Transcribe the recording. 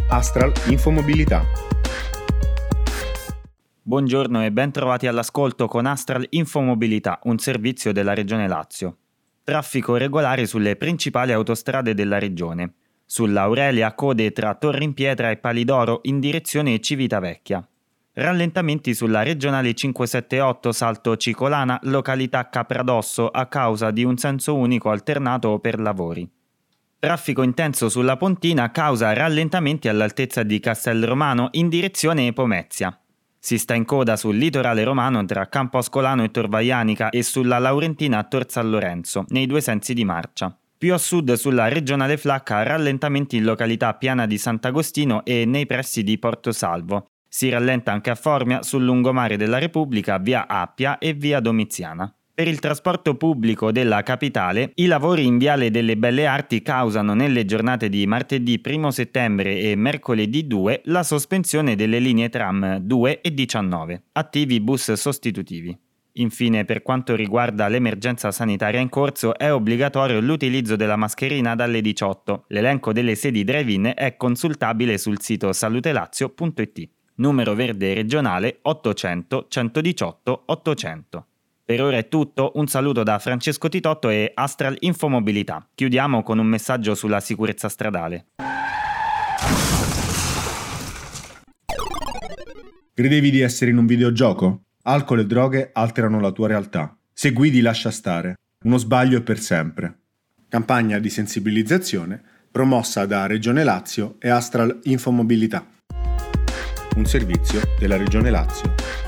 Astral Infomobilità. Buongiorno e ben trovati all'ascolto con Astral Infomobilità, un servizio della Regione Lazio. Traffico regolare sulle principali autostrade della regione. Sull'Aurelia code tra Torre in Pietra e Palidoro in direzione Civitavecchia. Rallentamenti sulla regionale 578 Salto Cicolana, località Capradosso, a causa di un senso unico alternato per lavori. Traffico intenso sulla Pontina causa rallentamenti all'altezza di Castelromano in direzione Pomezia. Si sta in coda sul litorale romano tra Campo Ascolano e Tor Vaianica e sulla Laurentina a Tor San Lorenzo, nei due sensi di marcia. Più a sud sulla regionale Flacca rallentamenti in località Piana di Sant'Agostino e nei pressi di Porto Salvo. Si rallenta anche a Formia, sul lungomare della Repubblica, via Appia e via Domiziana. Per il trasporto pubblico della capitale, i lavori in Viale delle Belle Arti causano nelle giornate di martedì 1 settembre e mercoledì 2 la sospensione delle linee tram 2 e 19, attivi bus sostitutivi. Infine, per quanto riguarda l'emergenza sanitaria in corso, è obbligatorio l'utilizzo della mascherina dalle 18. L'elenco delle sedi drive-in è consultabile sul sito salutelazio.it. Numero verde regionale 800 118 800. Per ora è tutto, un saluto da Francesco Titotto e Astral Infomobilità. Chiudiamo con un messaggio sulla sicurezza stradale. Credevi di essere in un videogioco? Alcol e droghe alterano la tua realtà. Se guidi lascia stare. Uno sbaglio è per sempre. Campagna di sensibilizzazione promossa da Regione Lazio e Astral Infomobilità. Un servizio della Regione Lazio.